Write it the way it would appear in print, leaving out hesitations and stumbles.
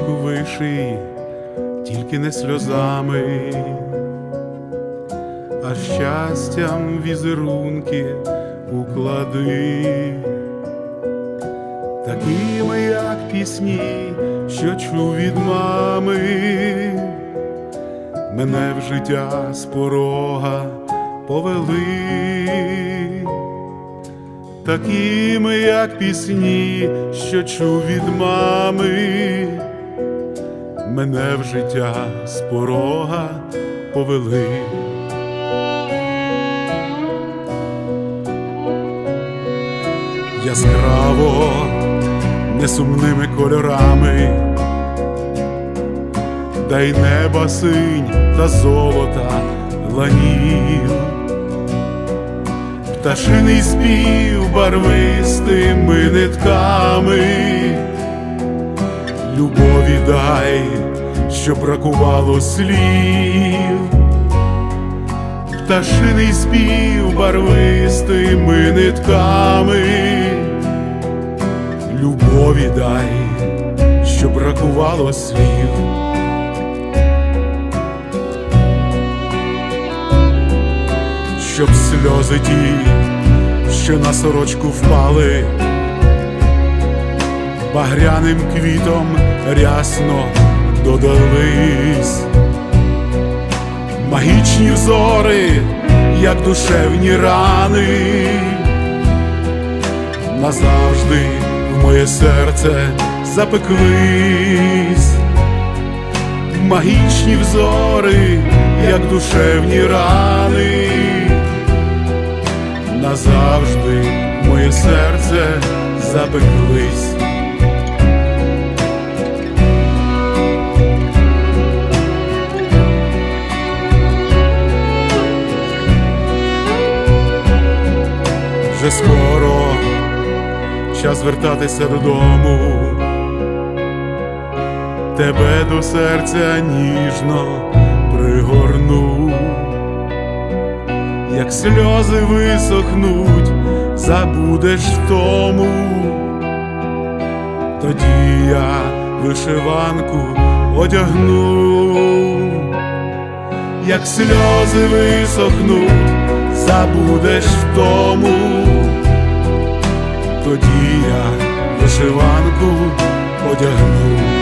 сорочку виший, тільки не сльозами, а щастям візерунки уклади, такими, як пісні, що чув від мами. Мене в життя з порога повели, такими, як пісні, що чув від мами. Мене в життя з порога повели. Яскраво, несумними кольорами, та й неба синь та золота ланів, пташиний спів барвистими нитками. Любові дай, що бракувало слів, пташиний спів барвистими нитками. Любові дай, що бракувало слів. Щоб сльози ті, що на сорочку впали, багряним квітом рясно додались. Магічні взори, як душевні рани, назавжди в моє серце запеклись. Магічні взори, як душевні рани, назавжди в моє серце запеклись. Вже скоро час вертатися додому, тебе до серця ніжно пригорну. Як сльози висохнуть, забудеш втому, тоді я вишиванку одягну. Як сльози висохнуть, забудеш втому, тоді я вишиванку одягну.